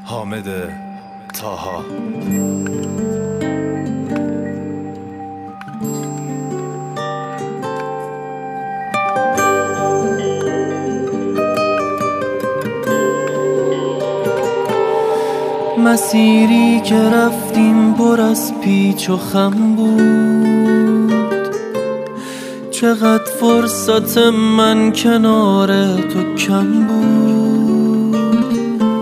حامد طاها. مسیری که رفتیم پر از پیچ و خم بود، چقدر فرصت من کنار تو کم بود،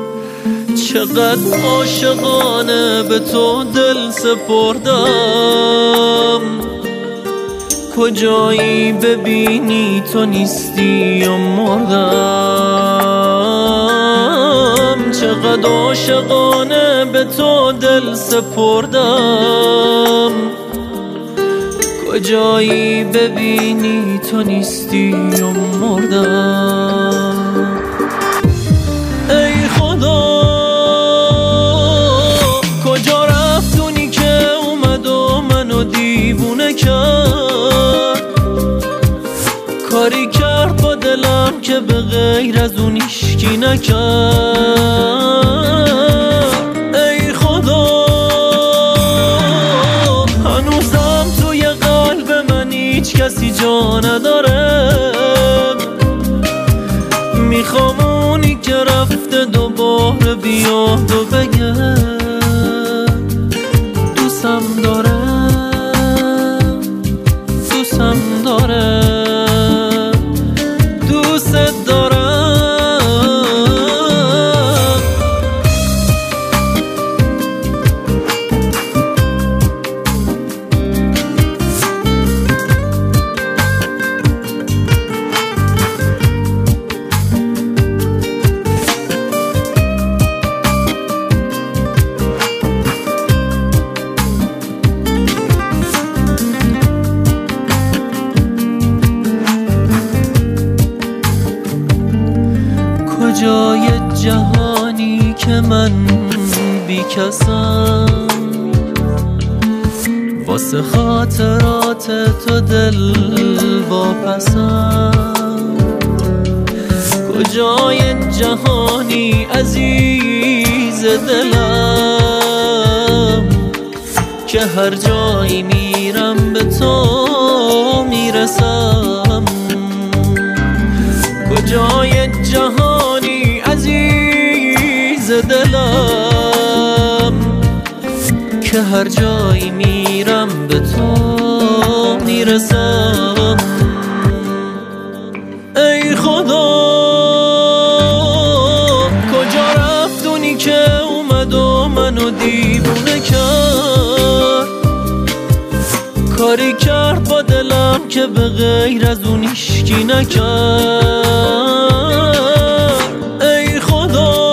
چقدر عاشقانه به تو دل سپردم، کجایی ببینی تو نیستی و مردم، چقدر عاشقانه به تو دل سپردم، کجایی ببینی تو نیستی و مردم. ای خدا کجا رفت اونی که اومد و منو دیوونه کرد، کاری کرد با دلم که به غیر از اون هیچکی نکرد. ای خدا هنوزم توی قلب من هیچ کسی جا نداره، میخوام اونی که رفته دوباره بیاد و بگه دوستم داره، دوستم داره، دوست دارم. کجای جهانی که من بی کسم، واسه خاطرات تو دل واپسم، کجای جهانی عزیز دلم که هر جایی میرم به تو میرسم، کجای جهانی عزیز دلم که هر جایی میرم به تو میرسم. ای خدا کجا رفت اونی که اومد و منو دیوونه کرد، کاری کرد با دلم که به غیر از اون هیچکی نکرد. ای خدا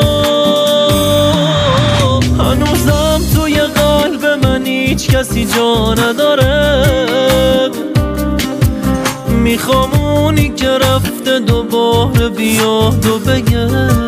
هنوزم توی قلب من هیچ کسی جا نداره، میخوام اونی که رفته دوباره بیاد و بگه